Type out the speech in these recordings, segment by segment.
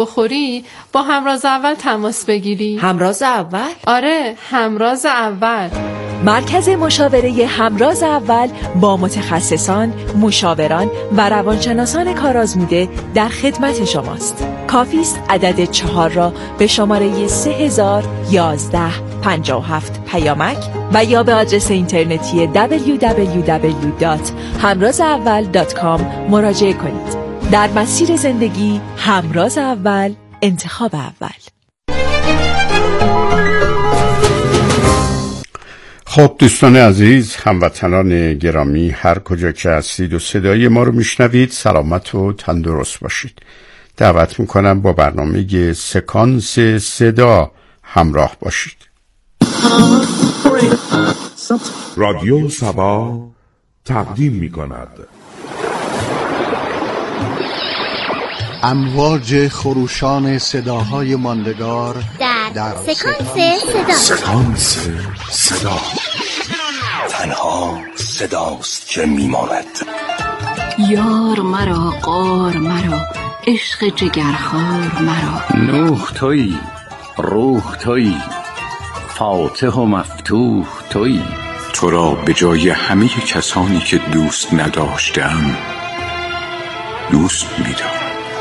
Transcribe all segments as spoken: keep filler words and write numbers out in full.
بخوری با همراز اول تماس بگیری. همراز اول؟ آره، همراز اول. مرکز مشاوره همراز اول با متخصصان، مشاوران و روانشناسان کارآزموده در خدمت شماست. کافی است عدد چهار را به شماره سه هزار یازده پنجاه و هفت پیامک و یا به آدرس اینترنتی دبلیو دبلیو دبلیو دات همراز اول دات کام مراجعه کنید. در مسیر زندگی همراز اول، انتخاب اول. خب دوستان عزیز، هموطنان گرامی، هر کجا که هستید و صدای ما رو میشنوید، سلامت و تندرست باشید. دعوت میکنم با برنامه سکانس صدا همراه باشید. رادیو سبا تقدیم میکند امواج خروشان صداهای ماندگار در, در سکانس صدا. سکانس صدا تنها صداست که میماند. یار مرا، قار مرا، عشق جگرخوار مرا. نوح تویی، روح تویی، فاتح و مفتوح تویی. تو را به جای همه کسانی که دوست نداشتم دوست می‌دارم.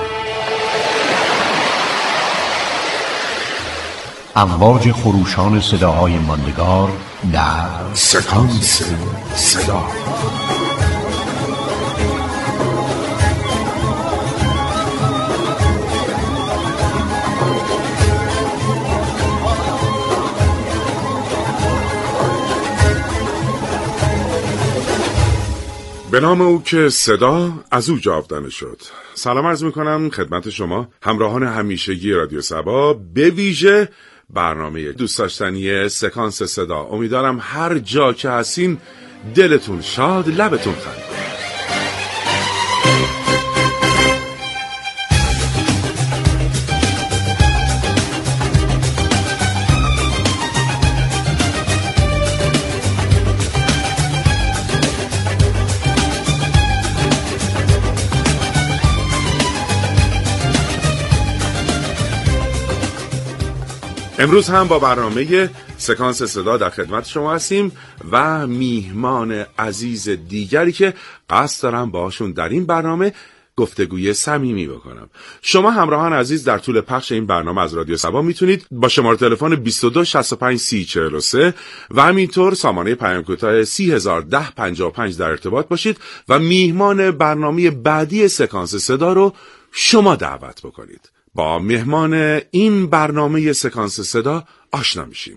امواج خروشان صداهای ماندگار در سکانس صدا. به نام او که صدا از او جاودانه شد. سلام عرض میکنم خدمت شما همراهان همیشگی رادیو سبا، به ویژه برنامه دوست داشتنی سکانس صدا. امیدوارم هر جا که هستین دلتون شاد، لبتون خنده. امروز هم با برنامه سکانس صدا در خدمت شما هستیم و میهمان عزیز دیگری که قصد دارم باشون در این برنامه گفتگوی صمیمی بکنم. شما همراهان عزیز در طول پخش این برنامه از رادیو سبا میتونید با شماره تلفن بیست و دو شصت و پنج سی چهل و سه و همینطور سامانه پیام کوتاه سی هزار و ده پنجاه و پنج در ارتباط باشید و میهمان برنامه بعدی سکانس صدا رو شما دعوت بکنید. با مهمان این برنامه سکانس صدا آشنا میشیم.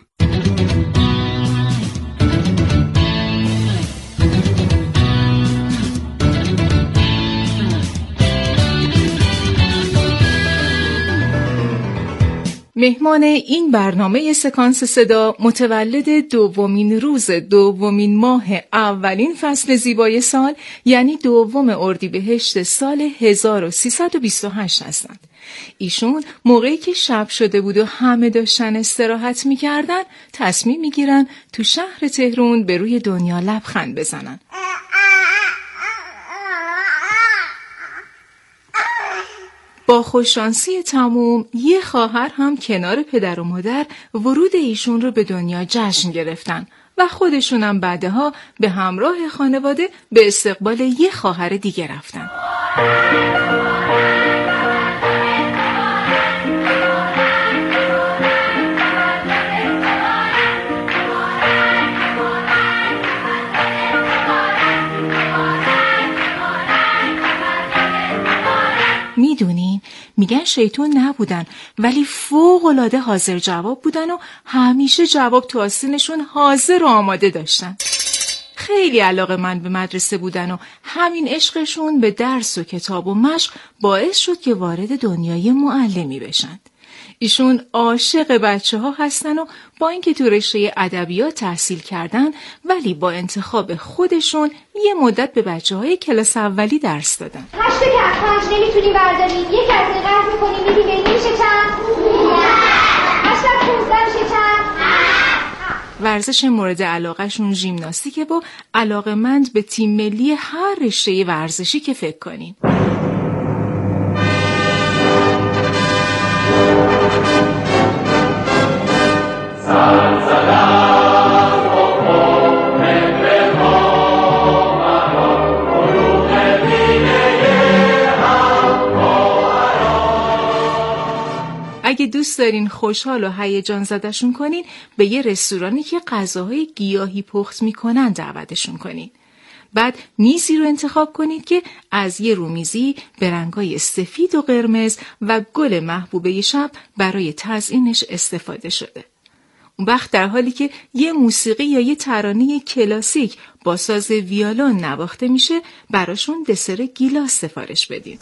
مهمان این برنامه سکانس صدا متولد دومین روز دومین ماه اولین فصل زیبای سال، یعنی دوم اردیبهشت سال هزار و سیصد و بیست و هشت هستند. ایشون موقعی که شب شده بود و همه داشتن استراحت می‌کردن، تصمیم می‌گیرن تو شهر تهران به روی دنیا لبخند بزنن. با خوششانسی تموم یه خواهر هم کنار پدر و مادر ورود ایشون رو به دنیا جشن گرفتن و خودشونم بعدها به همراه خانواده به استقبال یه خواهر دیگه رفتن. میدونین میگن شیطون نبودن ولی فوق‌العاده حاضر جواب بودن و همیشه جواب تو آستینشون حاضر و آماده داشتن. خیلی علاقه‌مند به مدرسه بودن و همین عشقشون به درس و کتاب و مشق باعث شد که وارد دنیای معلمی بشن. ایشون عاشق بچه ها هستن و با اینکه تو رشته ادبیات تحصیل کردن ولی با انتخاب خودشون یه مدت به بچه های کلاس اولی درس دادن. هشتا که از پنج نمیتونی برداری، یک از این قرض میکنی میدی به میشه چند؟ هشتا از پونزده میشه چند؟ ورزش مورد علاقهشون ژیمناستیکه و علاقه‌مند به تیم ملی هر رشته ورزشی که فکر کنین. اگه دوست دارین خوشحال و هیجان زدشون کنین، به یه رستورانی که غذاهای گیاهی پخت میکنن دعوتشون کنین. بعد میزی رو انتخاب کنید که از یه رومیزی به رنگای سفید و قرمز و گل محبوبه شب برای تزیینش استفاده شده. اون وقت در حالی که یه موسیقی یا یه ترانه کلاسیک با ساز ویولون نواخته میشه، براشون دسر گیلاس سفارش بدید.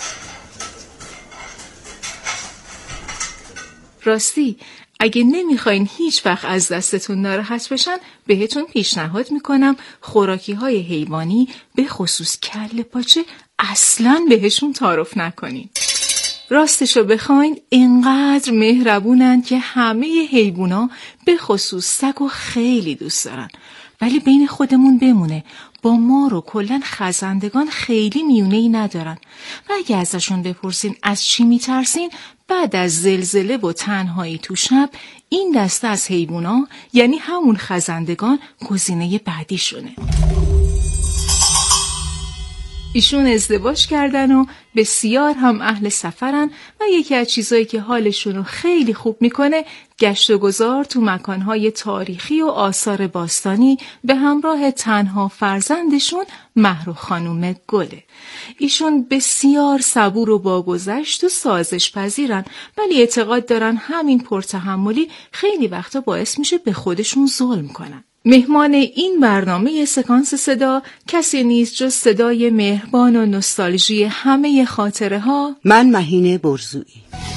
راستی اگه نمیخواین هیچ وقت از دستتون ناراحت بشن، بهتون پیشنهاد میکنم خوراکی های حیوانی به خصوص کله پاچه اصلاً بهشون تعارف نکنین. راستشو بخواین اینقدر مهربونن که همه حیوونا به خصوص سگو خیلی دوست دارن. ولی بین خودمون بمونه، با مار و کلن خزندگان خیلی میونه‌ای ندارن و اگه ازشون بپرسین از چی میترسین، بعد از زلزله و تنهایی تو شب، این دسته از حیوونا یعنی همون خزندگان گزینه بعدی شونه. ایشون ازدواج کردن و بسیار هم اهل سفرن و یکی از چیزایی که حالشون رو خیلی خوب میکنه گشت و گذار تو مکانهای تاریخی و آثار باستانی به همراه تنها فرزندشون مهر خانوم گله. ایشون بسیار صبور و باگذشت و سازش پذیرن، ولی اعتقاد دارن همین پرتحملی خیلی وقتا باعث میشه به خودشون ظلم کنن. مهمان این برنامه سکانس صدا کسی نیست جز صدای مهربان و نوستالژی همه خاطره ها، من مهین برزویی.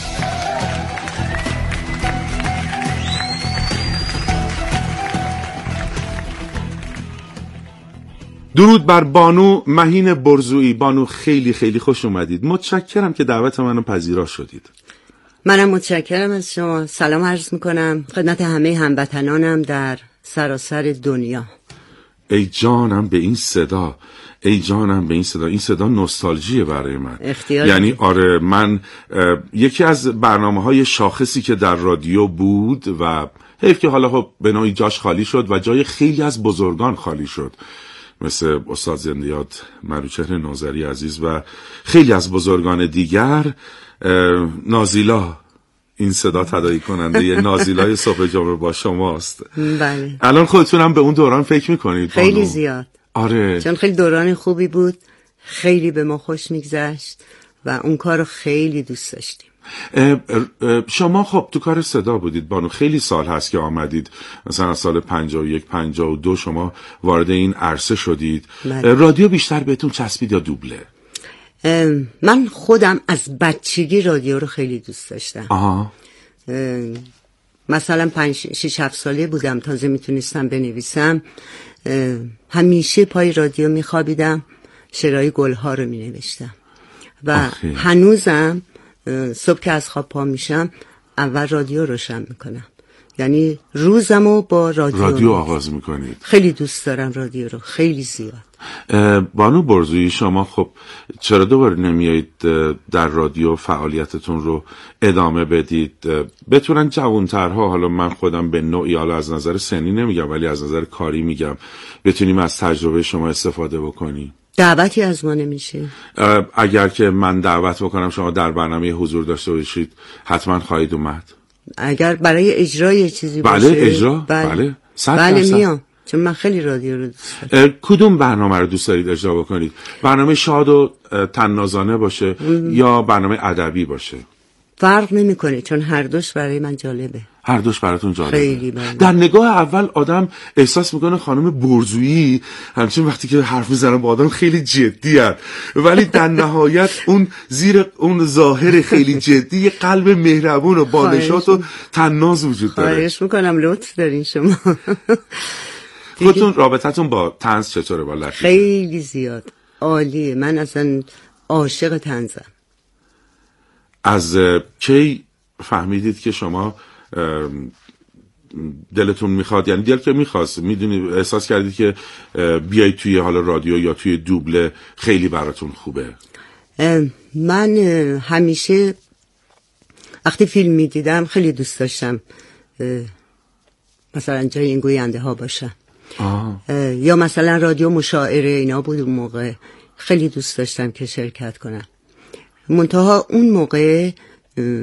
درود بر بانو مهین برزویی. بانو خیلی خیلی خوش اومدید. متشکرم که دعوت منو پذیرا شدید. منم متشکرم از شما. سلام عرض میکنم خدمت همه هموطنانم در سراسر دنیا. ای جانم به این صدا، ای جانم به این صدا. این صدا نوستالژیه برای من. اختیار یعنی آره، من یکی از برنامه‌های شاخصی که در رادیو بود و حیف که حالا خب به نوعی جاش خالی شد و جای خیلی از بزرگان خالی شد، مثل استاد زندیات منوچهر نوذری عزیز و خیلی از بزرگان دیگر. نازیلا این صدا تداعی کننده یه نازیلای صبح جمعه با شماست. بله. الان خودتونم به اون دوران فکر میکنید؟ خیلی بانو؟ زیاد. آره، چون خیلی دوران خوبی بود، خیلی به ما خوش میگذشت و اون کارو خیلی دوست داشتیم. اه اه شما خب تو کار صدا بودید بانو، خیلی سال هست که آمدید، مثلا سال پنجاه و یک پنجاه و دو شما وارد این عرصه شدید. رادیو بیشتر بهتون چسبید یا دوبله؟ من خودم از بچگی رادیو رو خیلی دوست داشتم. آها. مثلا پنج شش هفت ساله بودم، تازه میتونستم بنویسم، همیشه پای رادیو میخوابیدم، شعرهای گلها رو مینوشتم و آخی. هنوزم صبح که از خواب پا میشم اول رادیو روشن میکنم، یعنی روزمو با رادیو رادیو آغاز میکنید. خیلی دوست دارم رادیو رو، خیلی زیاد. بانو برزویی، شما خب چرا دوباره نمیایید در رادیو فعالیتتون رو ادامه بدید؟ بتونن جوانترها، حالا من خودم به نوعی، حالا از نظر سنی نمیگم ولی از نظر کاری میگم، بتونیم از تجربه شما استفاده بکنیم. دعوتی از ما نمیشه؟ اگر که من دعوت بکنم شما در برنامه حضور داشته باشید حتما خواهید اومد. اگر برای اجرای چیزی بله باشه؟ اجرا؟ بله بله, بله میام، چون من خیلی رادیو رو دوست دارم. کدوم برنامه رو دوست دارید اجرا بکنید؟ برنامه شاد و طنازانه باشه ام. یا برنامه ادبی باشه؟ فرق نمیکنه، چون هر دوش برای من جالبه. هر دوش براتون جالبه؟ خیلی بله. در نگاه اول آدم احساس میکنه خانم برزویی همچنین وقتی که حرف میزنه با آدم خیلی جدی هست، ولی در نهایت اون زیر اون ظاهر خیلی جدی قلب مهربون و بانشات و طناز وجود داره. خواهش میکنم، لطف دارین شما. خودتون رابطتون با طنز چطوره با لطیفه؟ خیلی زیاد عالیه، من اصلا عاشق طنزم. از کی فهمیدید که شما دلتون میخواد، یعنی دل که میخواست، میدونید احساس کردید که بیایید توی حالا رادیو یا توی دوبله خیلی براتون خوبه؟ من همیشه وقتی فیلم میدیدم خیلی دوست داشتم مثلا جای این گوینده ها باشم. آه. یا مثلا رادیو مشاعره اینا بود اون موقع، خیلی دوست داشتم که شرکت کنم. منتها اون موقع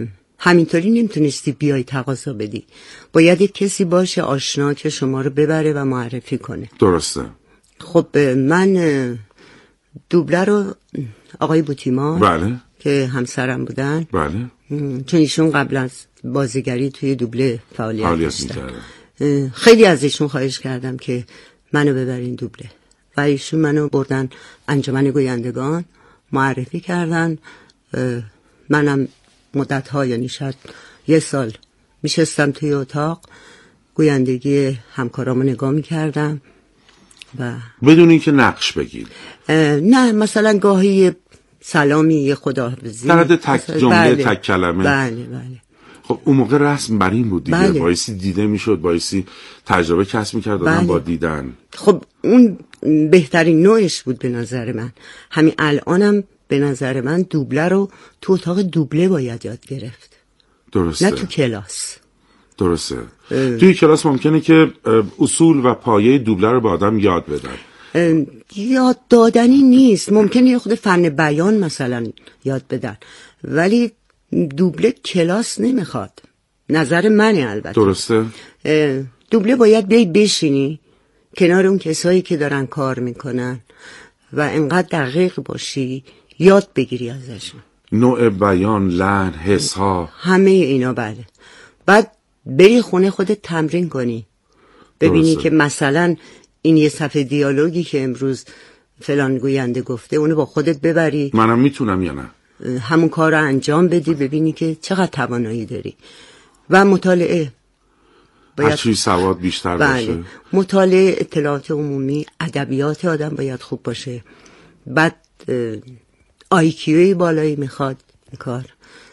همینطوری نمیتونستی بیای تقاضا بدی. باید یک کسی باشه آشنا که شما رو ببره و معرفی کنه. درسته. خب من دوبله رو آقای بوتیما بله که همسرم بودن، بله، چون ایشون قبل از بازیگری توی دوبله فعالیت, فعالیت داشتن، خیلی از ایشون خواهش کردم که منو ببرین دوبله و ایشون منو بردن انجمن گویندگان، معرفی کردن. منم مدت ها، یعنی شاید یه سال میشستم توی اتاق گویندگی همکارامو نگاه میکردم و بدون اینکه نقش بگیر. نه مثلا گاهی سلامی، یه خداحافظی، در حد تک جمله، بله. تک کلمه. بله بله. خب اون موقع رسم بر این بود دیگه، بله. بایستی دیده میشد، بایستی تجربه کسب میکرد آدم بله. با دیدن. خب اون بهترین نوعش بود به نظر من. همین الانم به نظر من دوبله رو تو اتاق دوبله باید یاد گرفت، درسته، نه تو کلاس. درسته. توی کلاس ممکنه که اصول و پایه دوبله رو به آدم یاد بدن. یاد دادنی نیست، ممکنه یه خود فن بیان مثلا یاد بدن، ولی دوبله کلاس نمیخواد. نظر منه البته. درسته. دوبله باید بیای بشینی کنار اون کسایی که دارن کار میکنن و انقدر دقیق باشی یاد بگیری ازشون، نوع بیان، لحن، حس ها، همه اینا. بله. بعد بری خونه خودت تمرین کنی، ببینی درسته. که مثلا این یه صفحه دیالوگی که امروز فلان گوینده گفته اونو با خودت ببری، منم میتونم یا نه، همون کار رو انجام بدی، ببینی که چقدر توانایی داری. و مطالعه باید هرچی سواد بیشتر بله. باشه. مطالعه، اطلاعات عمومی، ادبیات آدم باید خوب باشه. بعد آیکیوی بالایی میخواد این کار،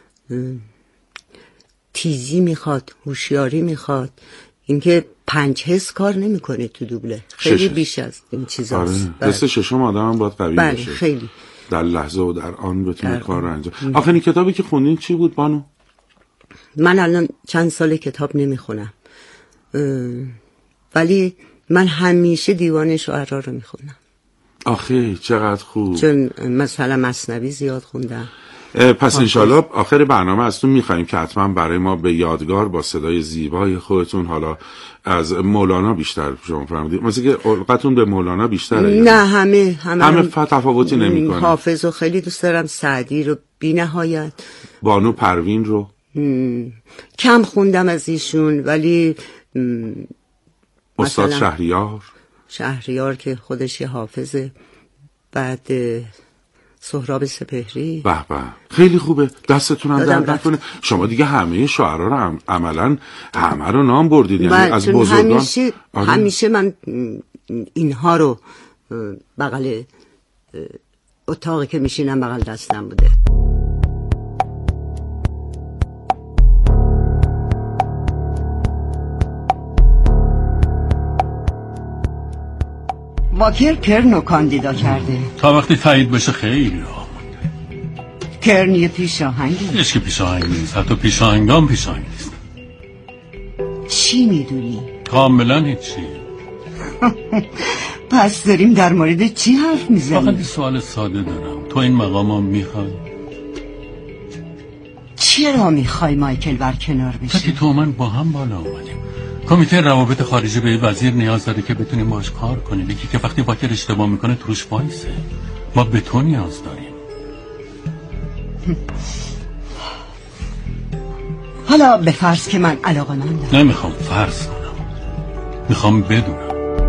تیزی میخواد، هوشیاری میخواد. اینکه پنج حس کار نمیکنه تو دوبله، خیلی شش. بیش از این چیزاست. آره. دست ششم آدم هم باید قوی بله. باشه، خیلی در لحظه و در آن بتونه کار رو انجام. آخرین کتابی که خوندین چی بود بانو؟ من الان چند سال کتاب نمیخونم، ولی من همیشه دیوان شعرا رو میخونم. آخه چقدر خوب. چون مثلا مثنوی زیاد خوندم. پس انشالله آخر برنامه ازتون میخواییم که حتما برای ما به یادگار با صدای زیبای خودتون، حالا از مولانا بیشتر شما فرمودید، مثل که علقتون به مولانا بیشتره. نه همه همه, همه تفاوتی نمیکنه. حافظ رو خیلی دوست دارم، سعدی رو بی نهایت، بانو پروین رو کم خوندم از ایشون، ولی استاد شهریار شهریار که خودش حافظه، بعد سهراب سپهری. به به خیلی خوبه، دستتون هم درد نکنه. شما دیگه همه شعرا رو هم عملا همه رو نام بردید، یعنی از بزرگان. همیشه آره. همیشه من اینها رو بغل اتاقی که میشینم بغل دستم بوده. واکر کرنو کاندیدا کرده. تا وقتی تایید بشه خیلی ها کرن یه پیش آهنگی نیست که پیش آهنگ نیست، حتی پیش آهنگام پیش آهنگ نیست. چی میدونی؟ کاملا هیچی. پس داریم در مورد چی حرف میزنیم؟ فقط یه سوال ساده دارم، تو این مقام هم میخوای؟ چرا میخوای مایکل برکنار بشه؟ تا که تو من با هم بالا اومدیم. کمیته روابط خارجی به وزیر نیاز داره که بتونیم باش کار کنیم، یکی که وقتی واکر اشتباه میکنه توش وایسه. ما به تو نیاز داریم. حالا به فرض که من علاقه‌مندم. نمیخوام فرض کنم، میخوام بدونم.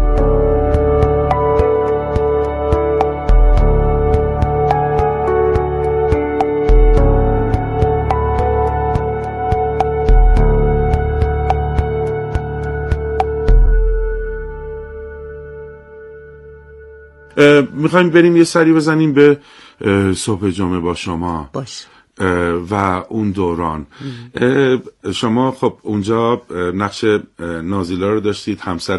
میخوایم بریم یه سری بزنیم به صبح جمعه با شما. باش. و اون دوران شما خب اونجا نقش نازیلا رو داشتید، همسر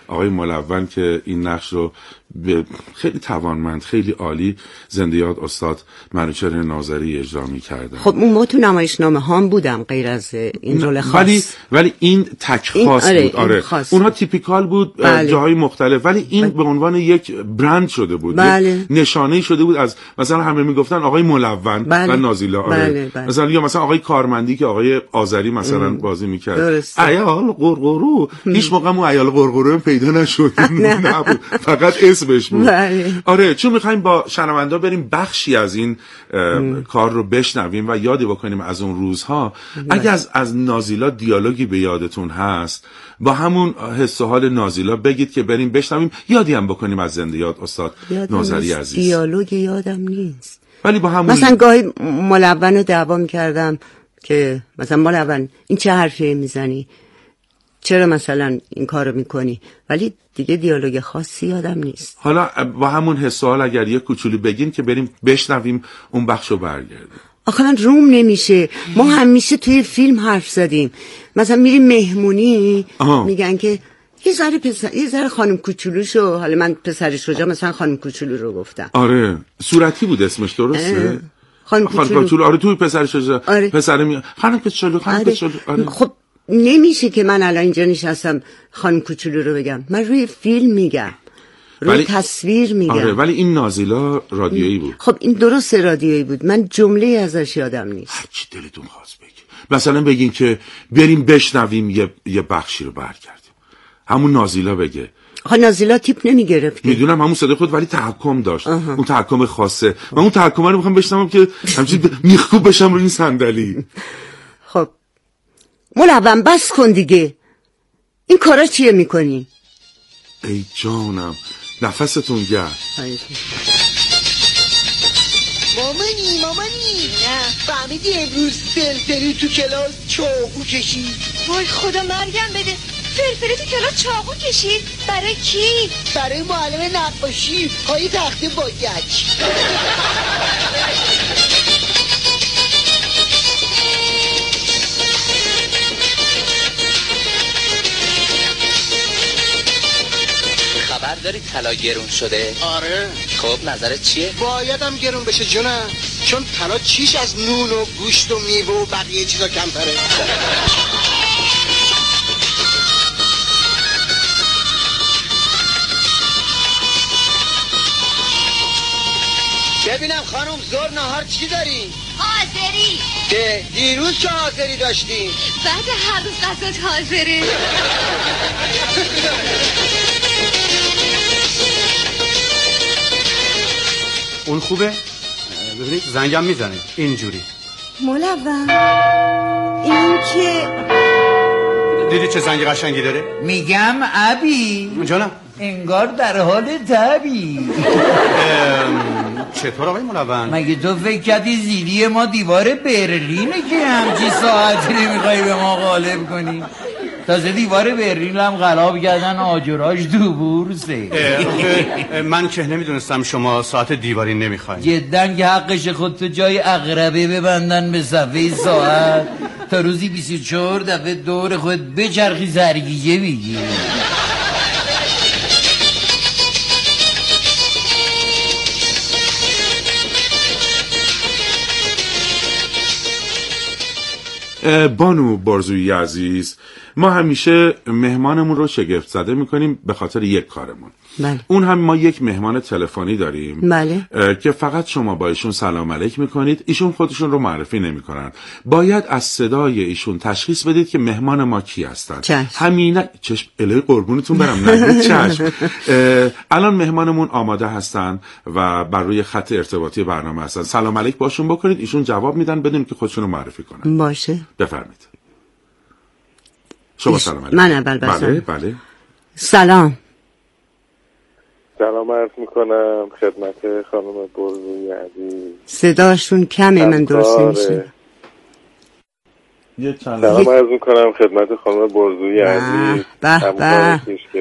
آقای ملون که این نقش رو خیلی توانمند، خیلی عالی، زنده یاد استاد منوچهر ناظری اجرا می‌کردن. خب اون ما تو نمایشنامه هام بودم غیر از این رول خاص، ولی ولی این تک خاص آره بود. آره اونها تیپیکال بود، بله. جاهای مختلف، ولی این بله. به عنوان یک برند شده بود، بله. نشانه‌ای شده بود از مثلا همه میگفتن آقای ملون بله. و نازیلا. آره. بله. بله. مثلا یا مثلا آقای کارمندی که آقای آذری مثلا ام. بازی می‌کرد، عیال قرقرو، هیچ موقع اون عیال قرقرو پیدا نشد. نبود، فقط اسمش بود. بله. آره چون می‌خوایم با شنوندا بریم بخشی از این کار رو بشنویم و یادی بکنیم از اون روزها. بله. اگه از از نازیلا دیالوگی به یادتون هست، با همون حس و حال نازیلا بگید که بریم بشنویم، یادی هم بکنیم از زنده یاد استاد ناظری عزیز. دیالوگ یادم نیست، ولی با همون مثلا گاهی ملون رو دعوا می‌کردم که مثلا ملون این چه حرفی میزنی، چرا مثلا این کارو میکنی، ولی دیگه دیالوگ خاصی یادم نیست. حالا با همون حس و حال اگر یه کوچولو بگین که بریم بشنویم اون بخشو برگردیم. آخه من روم نمیشه، ما همیشه توی فیلم حرف زدیم، مثلا میریم مهمونی آه. میگن که یه ذره پسر، یه ذره خانم کوچولوشو، حالا من پسرش رو جا مثلا خانم کوچولو رو گفتم. آره صورتی بود اسمش، درسته؟ خانم کوچولو. آره توی پسرش رو آره. پسر می خانم کوچولو، خانم آره. کوچولو. آره. خب نمیشه که من الان اینجا نشستم خانم کوچولو رو بگم، من روی فیلم میگم، روی ولی... تصویر میگم. آره ولی این نازیلا رادیویی بود. خب این درست رادیویی بود، من جمله ازش یادم نیست. هر چی دلتون خواست بگید، مثلا بگین که بریم بشنویم یه یه بخشی رو برگردیم، همون نازیلا بگه. آخه نازیلا تیپ نمیگرفت، میدونم همون صدای خود، ولی تحکم داشت. آها. اون تحکم خاصه، من اون تحکم رو میخوام بشنوم که همچین میخکوب بشم روی این صندلی. خب ملون بس کن دیگه، این کارا چیه میکنی؟ ای جانم نفستون گرد. مامانی مامانی نه فهمیدی امروز فلفلی تو کلاس چاقو کشید؟ وای خدا مرگم بده، فلفلی تو کلاس چاقو کشید؟ برای کی؟ برای معلم نقاشی پای تخته با گچ. خبر داری طلا گرون شده؟ آره. خب نظرت چیه؟ بایدم گرون بشه جونم، چون طلا چیش از نون و گوشت و میوه و بقیه چیزا کمتره. ببینم خانم زور نهار چی داری؟ حاضری. ده دیروز چه حاضری داشتی؟ بعد هر روز غذات حاضره. اون خوبه؟ ببینید زنگم میزنه اینجوری. ملون این که دیدی چه زنگ قشنگی داره؟ میگم ابی جانم انگار در حال تبی. چطور آقای ملون؟ مگه تو فکر کردی زیری ما دیوار برلینه که همچی ساعتی نمیخوای به ما غالب کنی؟ تازه دیوار برلین هم غلاب کردن آجراش دو بورسه. من که نمیدونستم شما ساعت دیواری نمیخواین. جدن که حقش خود تو جای اقربه ببندن به صفحه ساعت تا روزی بیست و چهار دفعه دور خود بچرخی زرگیجه بگی. بانو بارزویی عزیز، ما همیشه مهمانمون رو شگفت زده میکنیم به خاطر یک کارمون. بله. اون هم ما یک مهمان تلفنی داریم. بله. که فقط شما با ایشون سلام علیک میکنید، ایشون خودشون رو معرفی نمیکنن. باید از صدای ایشون تشخیص بدید که مهمان ما کی هستن. چشم. همین چشم الهی قربونتون برم. نه چشم. الان مهمانمون آماده هستن و بر روی خط ارتباطی برنامه هستن. سلام علیک باشون بکنید، ایشون جواب میدن بدون که خودشون رو معرفی کنن. باشه. بفرمایید. شما سلام علیکم. من اول بسم. بله بله. سلام. سلام عرض میکنم خدمت خانم بارزویی عزیز. صداشون کمه من درست نمیشه. سلام عرض میکنم خدمت خانم بارزویی عزیز. به به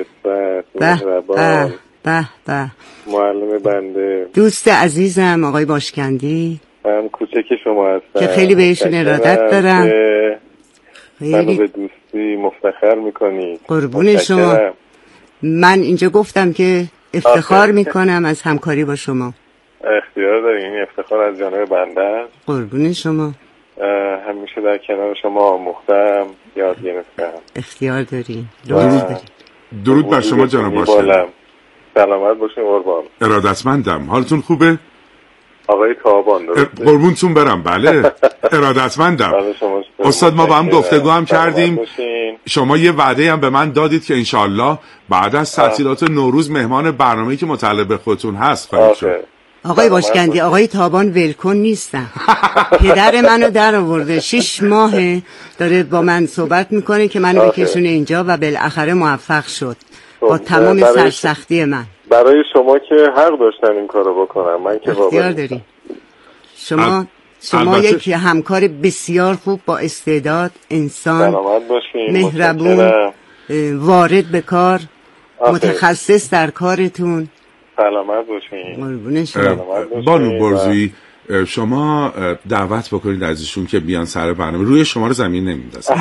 به به به معلم بنده، دوست عزیزم آقای باشکندی، هم کوچک شما هستم که خیلی بهشون ارادت دارم. منو به دوستی مفتخر میکنی. قربون شما. من اینجا گفتم که افتخار میکنم از همکاری با شما. اختیار داری، این افتخار از جانب بنده است. قربون شما. همیشه در کنار شما آموختم، یاد گرفتم. اختیار داری، لطف داری. درود بر شما جناب باشد. سلامت باشین قربان. ارادتمندم. حالتون خوبه؟ آقای تابان درسته؟ قربونتون برم. بله ارادتمندم. استاد ما با هم گفتگو هم کردیم، شما یه وعده هم به من دادید که انشالله بعد از تعطیلات نوروز مهمان برنامه‌ای که متعلق به خودتون هست خواهید شد. آقای باشکندی، آقای تابان ولکن نیستن. پدر منو در آورده، شش ماهه داره با من صحبت میکنه که منو بکشونه اینجا و بالاخره موفق شد با تمام سرسختی من. برای شما که حق داشتن این کارو بکنم، من که اختیار داری. شما شما یک همکار بسیار خوب، با استعداد، انسان مهربون، وارد به کار، متخصص در کارتون. سلامت باشین. بانو برزویی، شما دعوت بکنید از ایشون که بیان سر برنامه. روی شما رو زمین نمیندازن.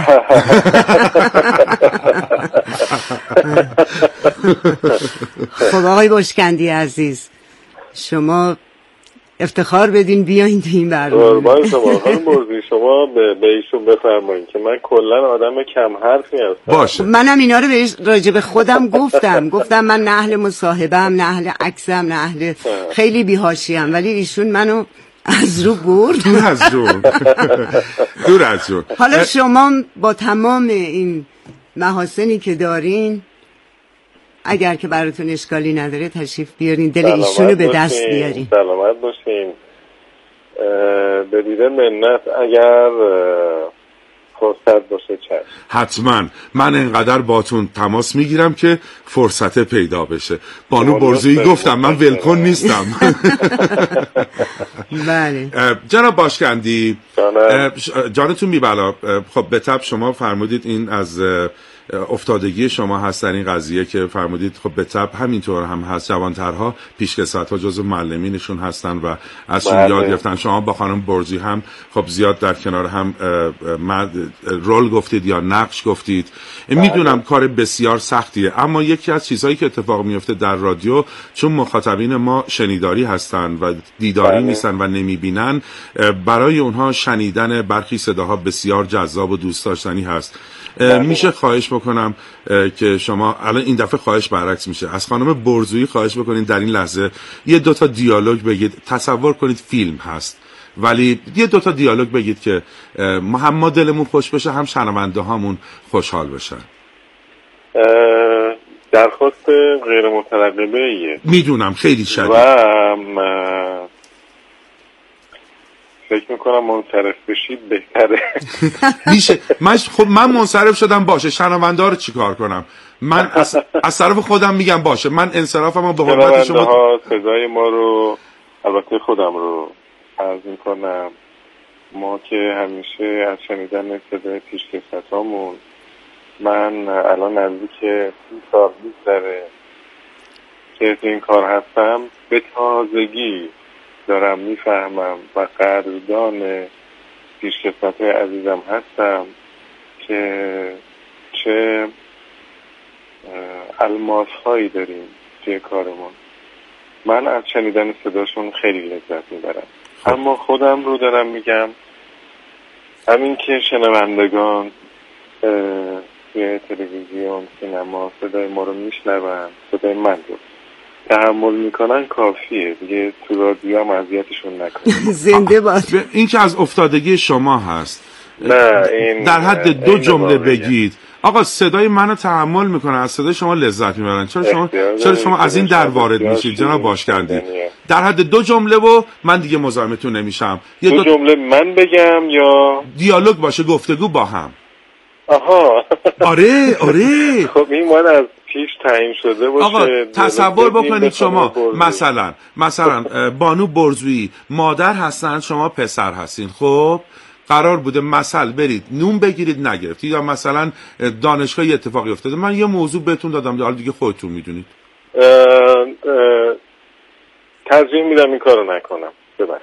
خب آقای باشکندی عزیز، شما افتخار بدین بیاین تو این برنامه. قربان شما. خانم برزویی، شما به ایشون بفرمایید که من کلا آدم کم حرفی هستم. باشه. منم اینا رو بهش راجع به خودم گفتم. گفتم من نه اهل مصاحبه‌ام، نه اهل عکسم، نه اهل خیلی بی‌حاشیه‌ام، ولی ایشون منو از رو برد. دور از رو. دور از رو. حالا شما با تمام این محاسنی که دارین، اگر که براتون اشکالی نداره تشریف بیارین، دل ایشونو به دست بیارین. سلامت باشین. به دیده منت اگر فرصت باشه چشم. حتما. من انقدر باتون تماس میگیرم که فرصت پیدا بشه. بانو برزویی گفتم من ولکن نیستم. بله. جناب باشکندی، جانتون میبلا. خب به طب شما فرمودید این از افتادگی شما هست در این قضیه که فرمودید خب به طب همینطور هم هست. جوانترها پیشکسوت‌ها جزو معلمینشون هستن و ازشون یاد گرفتن. شما با خانم برزی هم خب زیاد در کنار هم رول گفتید یا نقش گفتید. میدونم کار بسیار سختیه، اما یکی از چیزهایی که اتفاق میفته در رادیو، چون مخاطبین ما شنیداری هستن و دیداری بله. نیستن و نمیبینن، برای اونها شنیدن برخی صداها بسیار جذاب و دوست داشتنی هست. بله. میشه خواهش بکنم که شما الان این دفعه خواهش برعکس میشه، از خانم برزویی خواهش بکنید در این لحظه یه دوتا دیالوگ بگید. تصور کنید فیلم هست ولی یه دوتا دیالوگ بگید که هم ما دلمون خوش بشه هم شنونده هامون خوشحال بشن. درخواست غیر مترقبه ایه. میدونم خیلی شدید و فکر میکنم منصرف بشید بهتره. میشه من خب من منصرف شدم، باشه شنونده ها رو چیکار کنم؟ من از, از طرف خودم میگم باشه، من انصرافم به حرمت شما. صدای ما رو، البته خودم رو عرض میکنم، ما که همیشه از شنیدن صدای پیشکسوتامون، من الان نزدیک سی سال میگذره که این کار هستم، به تازگی دارم میفهمم و قدردان پیشکسوتای عزیزم هستم که چه الماس هایی داریم توی کارمون. من از شنیدن صداشون خیلی لذت میبرم، اما خودم رو دارم میگم، همین که شنوندگان توی تلویزیون، سینما صدای ما رو میشنون، صدای من رو تحمل میکنن کافیه دیگه. تو رادیو هم اذیتشون نکنه. زنده باد. این که از افتادگی شما هست. نه این در حد دو جمله بگید آقا صدای منو تحمل میکنه، از صدای شما لذت میبرن، چرا شما چرا شما از این در وارد میشید جناب باشکندی؟ در حد دو جمله و من دیگه مزاحمتون نمیشم. یه دو, دو جمله من بگم یا دیالوگ باشه، گفتگو با هم؟ آها آره آره. خب این من از پیش تعیین شده باشه. آقا تصور بکنید شما مثلا مثلا بانو برزویی مادر هستن، شما پسر هستین، خب قرار بوده مثلا برید نون بگیرید نگرفتید، یا مثلا دانشگاه اتفاقی افتاده، من یه موضوع بهتون دادم حالا دیگه خودتون میدونید. ترجیح میدم این کارو نکنم، ببخشید.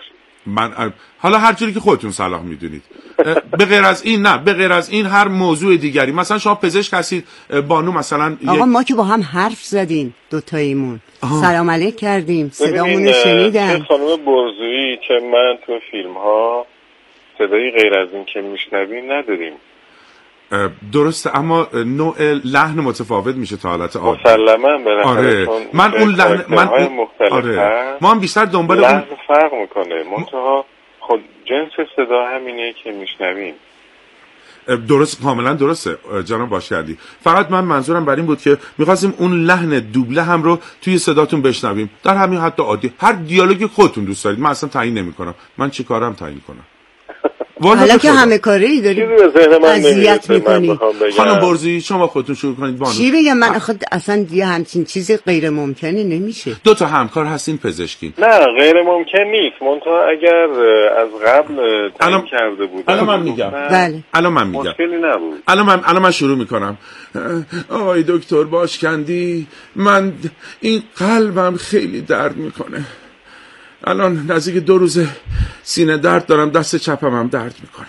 من حالا هر جوری که خودتون صلاح میدونید. به غیر از این نه، به غیر از این هر موضوع دیگری، مثلا شما پزشک هستید، بانو مثلا آقا ما که با هم حرف زدیم دوتاییمون، سلام علیک کردیم، صدامونو شنیدن. خانم برزویی که من تو فیلم ها صدایی غیر از این که میشنویم نداریم. درسته، اما نوع لحن متفاوت میشه تا حالت عادی. مسلماً بالاخره. آره. من اون لحن من اون... آره. ما هم بیشتر دنبال لحن فرق میکنه، منتها خود جنس صدا همینه که میشنویم. درست، کاملا درسته جناب باشکردی. فقط من منظورم بر این بود که می‌خواستیم اون لحن دوبله هم رو توی صداتون بشنویم، در همین حد عادی، هر دیالوگی خودتون دوست دارید. من اصلا تعیین نمی‌کنم، من چی کارم تعیین کنم. حالا که همه کاری داری اذیت میکنی. خانم برزی شما خودتون شروع کنید. بانو چی بگم من خود اصلا دیگه همچین چیزی غیر ممکنی نمیشه. دو تا همکار هستین پزشکی. نه غیر ممکن نیست، منتها اگر از قبل تعیین کرده بود. الان من میگم. بله. الان من میگم. مشکلی نبود. الان من الان من شروع میکنم. آقای دکتر باشکندی، من این قلبم خیلی درد میکنه. الان نزدیک دو روز سینه درد دارم، دست چپم هم درد میکنه.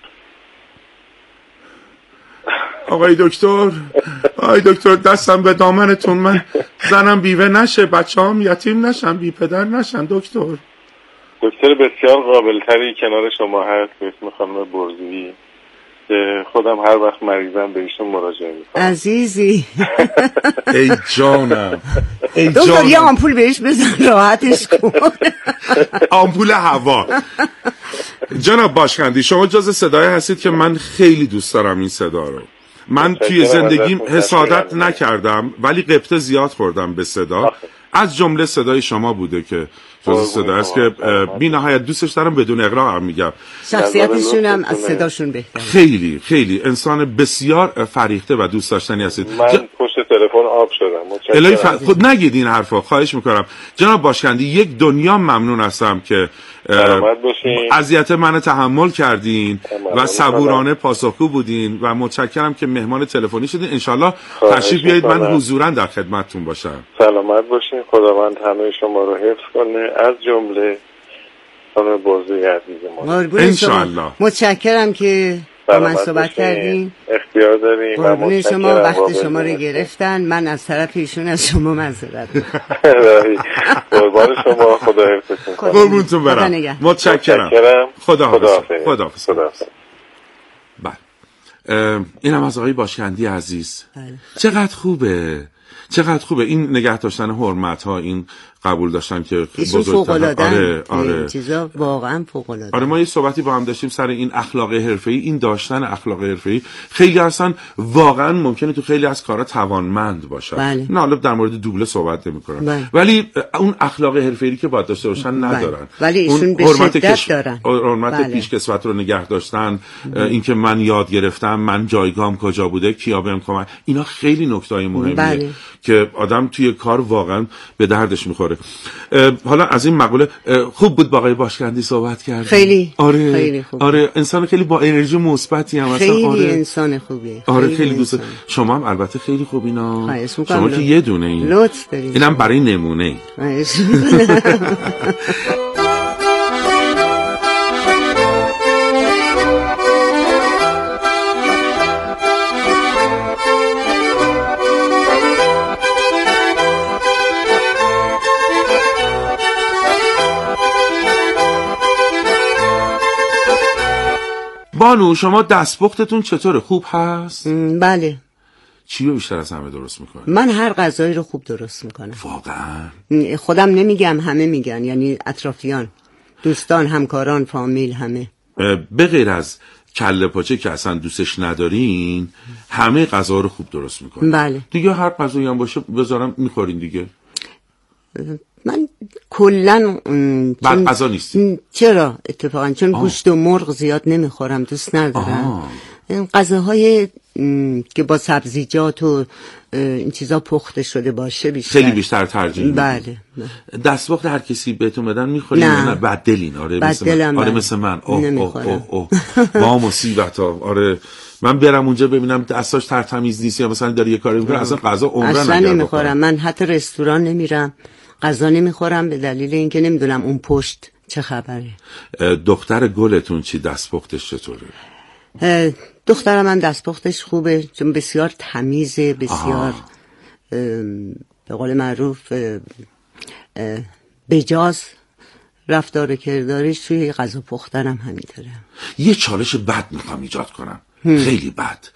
آقای دکتر، آقای دکتر دستم به دامنتون، من زنم بیوه نشه، بچه هم یتیم نشن، بی پدر نشن. دکتر دکتر بسیار قابل تری کنار شما هست به اسم خانم برزویی که خودم هر وقت مریضم به ایشون مراجعه میکنم. عزیزی ای جانم، ای دکتر جانم. یه آمپول بهش بزن راحتش کن. آمپول هوا. جناب باشکندی شما جز صدای هستید که من خیلی دوست دارم این صدا رو. من توی زندگیم حسادت نکردم ولی قبطه زیاد خوردم به صدا. از جمله صدای شما بوده که جز صدا است که بی نهایت دوستش دارم، بدون اغراق هم میگم. شخصیتشون هم از صداشون بهتره. خیلی خیلی انسان بسیار فریخته و دوست داشتنی هستید. من ج... پشت تلفن آب شدم. الهی ف... خود نگید این حرفا، خواهش میکنم. جناب باشکندی یک دنیا ممنون هستم که اذیت من تحمل کردین و صبورانه پاسخگو بودین و متشکرم که مهمان تلفنی شدین. انشالله تشریف بیایید، من حضوراً در خدمتتون باشم. سلامت باشین، خداوند همه شما رو حفظ کنه، از جمله خانم برزویی عزیز ما. انشالله. متشکرم که با من صحبت کردین. اختیار داریم. قربون شما، وقت شما رو گرفتن. من از طرف ایشون از شما معذرت می‌خوام. قربان شما، خدا حفظتون کنه. قربونتون برم. متشکرم. خدا حافظ. خدا حافظ. بله. اینم از آقای باشکندی عزیز. چقدر خوبه. چقدر خوبه این نگه داشتن حرمت ها، این قبول داشتن که بزرگتر. آره آره این چیزا واقعا فوق العاده. آره ما یه صحبتی با هم داشتیم سر این اخلاق حرفه‌ای، این داشتن اخلاق حرفه‌ای. خیلی هستن واقعا ممکنه تو خیلی از کارا توانمند باشن. بله. نه حالا در مورد دوبله صحبت نمی‌کنم. بله. ولی اون اخلاق حرفه‌ای که باید داشته باشن ندارن. بله. ولی ایشون به شدت دارن. حرمت بله. پیشکسوت رو نگه داشتن، اینکه من یاد گرفتم، من جایگاهم کجا بوده، کیا بهم کمک، اینا خیلی نکته‌های مهمیه. بله. که آدم توی کار واقعا به دردش میخوره. حالا از این مقوله خوب بود با آقای باشکندی صحبت کردیم. خیلی آره خیلی خوب. آره انسان خیلی با انرژی مثبتی هم خیلی آره. انسان خوبیه. آره خیلی, خیلی دوست. شما هم البته خیلی خوبینا. شما که یه دونه این. لطف دارید. اینم برای نمونه. بانو شما دستپختتون چطوره؟ خوب هست؟ بله. چی رو بیشتر از همه درست میکنه؟ من هر غذایی رو خوب درست میکنم. واقعا؟ خودم نمیگم، همه میگن، یعنی اطرافیان، دوستان، همکاران، فامیل، همه. به غیر از کله پاچه که اصلا دوستش ندارین، همه غذا رو خوب درست میکنه. بله. دیگه هر غذایی هم باشه بذارم میخورین دیگه؟ من کلن بعد غذا نیستی؟ چرا اتفاقا چون آه. گوشت و مرغ زیاد نمیخورم، دوست ندارم. این غذاهای که با سبزیجات و این چیزا پخته شده باشه بیشتر خیلی بیشتر ترجیح. بله. دستپخت هر کسی بهتون بدن میخورین؟ نه, نه بد دلین. آره بد مثل من. آره مثل من. اوه اوه اوه اوه با مصیبتا. آره من برم اونجا ببینم دستاش ترتمیز نیست یا مثلا داره یه کاری میکنه، اصلا غذا عمرن اصلا نمیخورم. من حتی رستوران نمیرم، غذا نمیخورم به دلیل اینکه نمیدونم اون پشت چه خبره؟ دختر گلتون چی، دستپختش چطوره؟ دختر من دستپختش خوبه، چون بسیار تمیزه، بسیار به قول معروف بجاز رفتار کردارش. توی غذا پختنم همینطوره. یه چالش بد میخوام ایجاد کنم، خیلی بد.